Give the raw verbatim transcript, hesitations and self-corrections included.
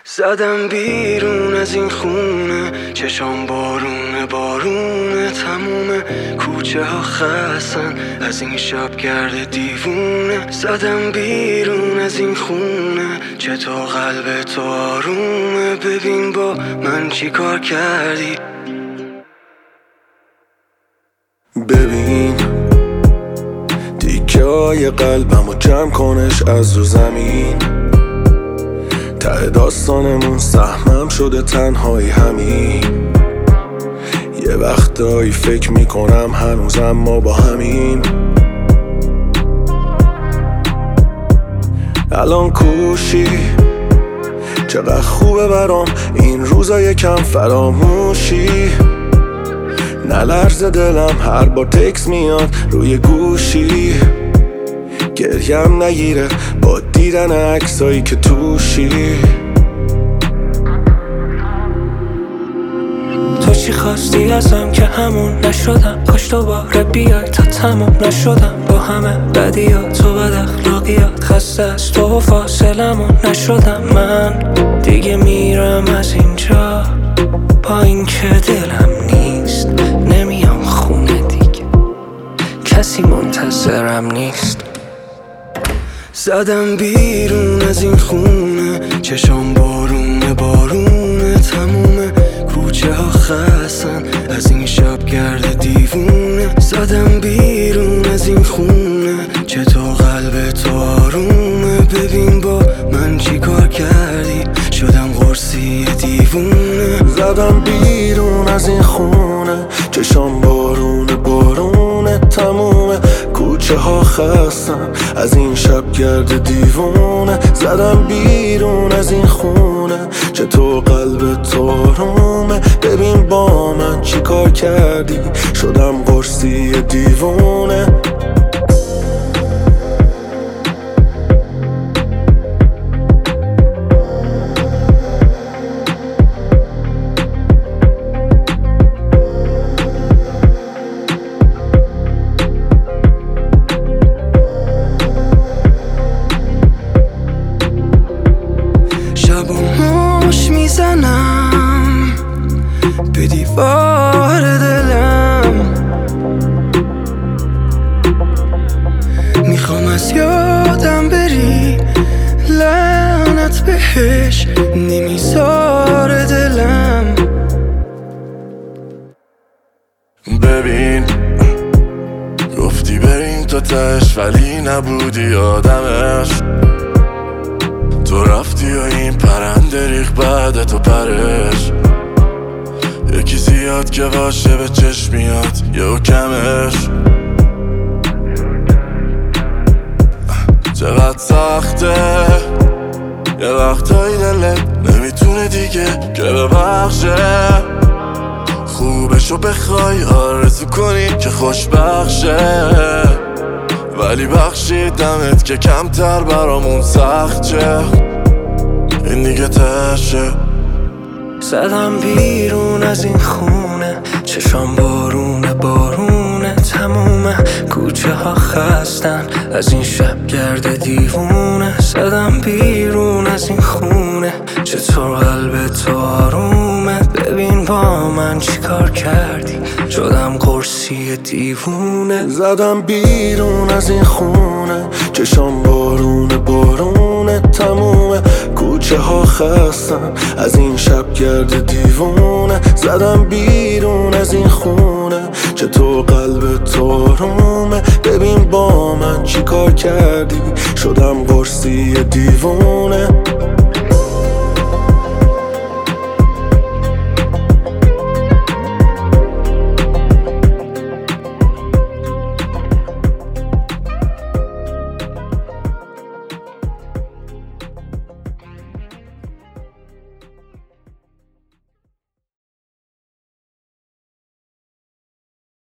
زدم بیرون از این خونه، چشام بارونه بارونه، تموم کوچه ها خستن از این شب گرد دیوونه. زدم بیرون از این خونه، چطور قلب تو آرومه، ببین با من چی کار کردی. ببین تیکه های قلبمو جمع کنش از رو زمین، ته داستانمون سهمم شده تنهایی همین. یه وقتایی فکر میکنم هنوزم ما با همین. الان کوشی چقدر خوبه برام این روزا یکم فراموشی. نلرزه دلم هر بار تکس میاد روی گوشی، گریم نگیره با دیدن عکسایی که توشی. تو چی خواستی ازم که همون نشدم، کاش دوباره بیای تا تموم نشدم. با همه بدیات و بد اخلاقیات خسته از تو و فاصلمون نشدم. من دیگه میرم از اینجا با این که دلم نیست، نمیام خونه دیگه، کسی منتظرم نیست. زدم بیرون از این خونه، چشام بارونه بارونه، تموم کوچه ها خستن از این شب گرد دیوونه. زدم بیرون از این خونه، چطور قلب تو آرومه، ببین با من چی کار کردی، شدم قرصی دیوونه. زدم بیرون از این خونه، چشام بارونه بارونه، تموم کوچه ها خستن از این شب گرد دیوونه. زدم بیرون از این خونه، چطور قلب تو آرومه، ببین با من چی کار کردی، شدم قرصی دیوونه. شباموش میزنم به دیوار دلم، میخوام از یادم بری، لعنت بهش نمیذاره دلم. ببین گفتی بریم تا تش ولی نبودی آدمش، تو رفتی و این پرنده ریخ بعد تو پرش. یکی زیاد که باشه به چشم میاد یه کمش. چقدر سخته یه وقتایی دلت نمیتونه دیگه که ببخشه، خوبشو بخوای آرزو کنی که خوشبخشه، ولی بخشیدمت که کمتر برامون سخت چه، این دیگه تشه. زدم بیرون از این خونه، چشام بارونه بارونه، تموم کوچه ها خستن از این شب گرد دیوونه. زدم بیرون از این خونه، چطور قلب تو آرومه، ببین با من چی کار کردی، شدم قرصی دیوونه. زدم بیرون از این خونه، چشام بارونه بارونه، تموم کوچه ها خستن از این شب گرد دیوونه. زدم بیرون از این خونه، چطور قلب تو آرومه، ببین با من چی کار کردی، شدم قرصی دیوونه.